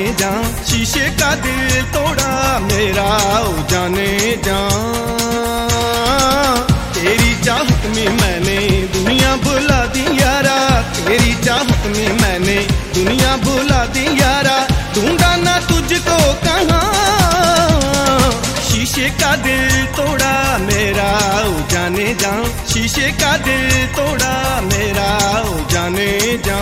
जा, शीशे का दिल तोड़ा मेरा ओ जाने जा। तेरी चाहत में मैंने दुनिया भुला दी यारा, तेरी चाहत में मैंने दुनिया भुला दी यारा। ढूंढा ना तुझको कहाँ, शीशे का दिल तोड़ा मेरा ओ जाने जा, शीशे का दिल तोड़ा मेरा ओ जाने जा।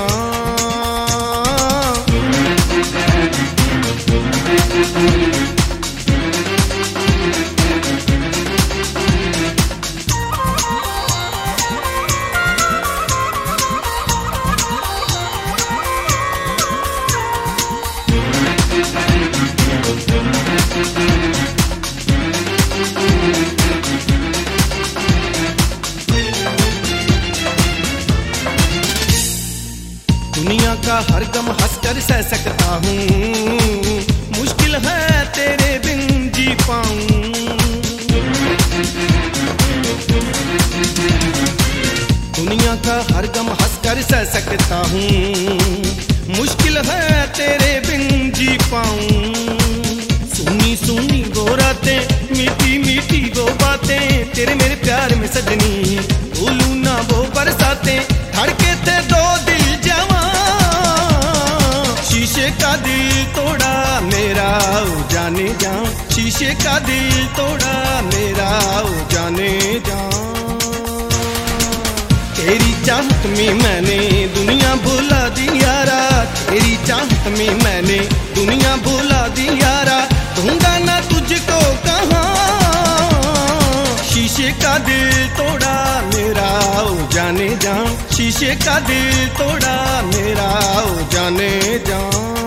दुनिया का हर गम हंसकर सह सकता हूँ, मुश्किल है तेरे बिन जी पाऊं। दुनिया का हर गम हंसकर सह सकता हूँ, मुश्किल है तेरे बिन जी पाऊं। सुनी सुनी वो रातें, मीठी मीठी वो बातें, तेरे मेरे प्यार में सजनी भूलूं ना वो बरसातें। धड़के थे दो दिल जवां, शीशे का दिल तोड़ा मेरा ओ जाने जा, शीशे का दिल तोड़ा मेरा ओ जाने जा। तेरी चाहत में मैंने दुनिया भुला दी यारा, तेरी चाहत में मैंने दुनिया भुला दी यारा। ढूंढा ना तुझको कहाँ, शीशे का दिल तोड़ा मेरा ओ जाने जा, शीशे का दिल तोड़ा मेरा ओ जाने जा।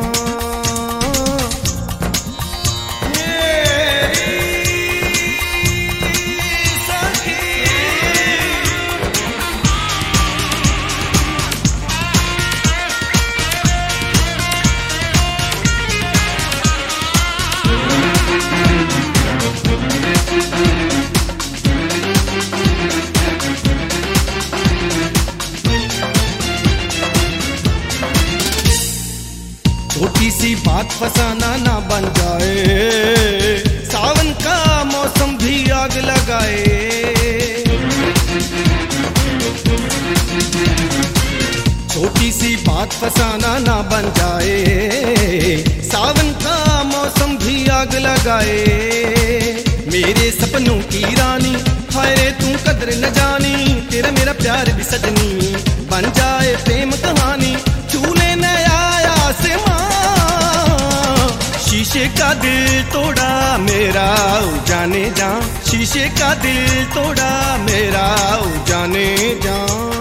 छोटी सी बात फसाना ना बन जाए, सावन का मौसम भी आग लगाए। छोटी सी बात फसाना ना बन जाए, सावन का मौसम भी आग लगाए। मेरे सपनों की रानी हाय रे तू कदर न जानी, तेरा मेरा प्यार भी सजनी बन जाए प्रेम कहानी। चूले नया आसमां, शीशे का दिल तोड़ा मेरा ओ जाने जा, शीशे का दिल तोड़ा मेरा ओ जाने जा।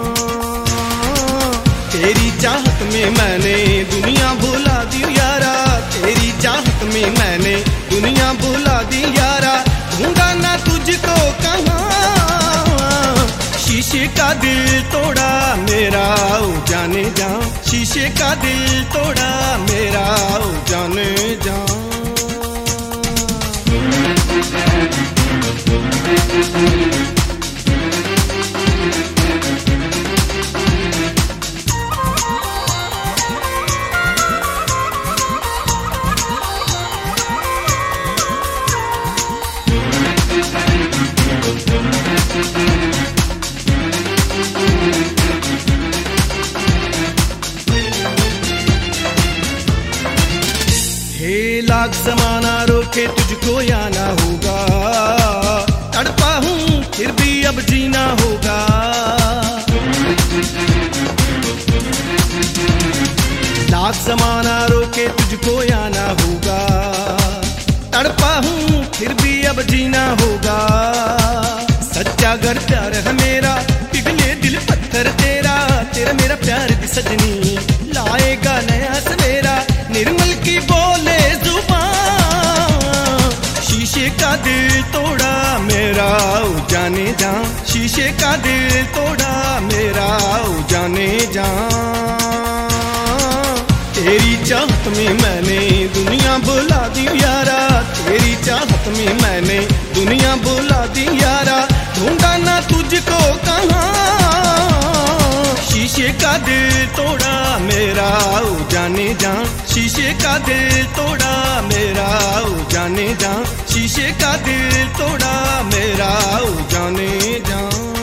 तेरी चाहत में मैंने दुनिया भुला दी यारा, तेरी चाहत में मैंने दुनिया भुला दी यारा। ढूंढा ना तुझको कहाँ, शीशे का दिल तोड़ा मेरा ओ जाने जा, शीशे का दिल तोड़ा मेरा ओ जाने जा। हे लाख जमाना रोके तुझको आना होगा, तड़पा हूँ फिर भी अब जीना होगा। लाख जमाना रोके तुझको आना होगा, तड़पा हूँ फिर भी अब जीना होगा। सच्चा घर प्यार है मेरा, पिघले दिल पत्थर तेरा, तेरा मेरा प्यार भी सजनी लाएगा नया सवेरा। निर्मल की बोले जुबान, शीशे का दिल तोड़ा मेरा ओ जाने जा, शीशे का दिल तोड़ा मेरा ओ जाने जा। तेरी चाहत में मैंने दुनिया भुला दी यारा, तेरी चाहत में मैंने दुनिया भुला दी यारा। ढूंढा ना तुझको कहाँ, शीशे का दिल तोड़ा मेरा ओ जाने जा, शीशे का दिल तोड़ा मेरा ओ जाने जा, शीशे का दिल तोड़ा मेरा ओ जाने जा।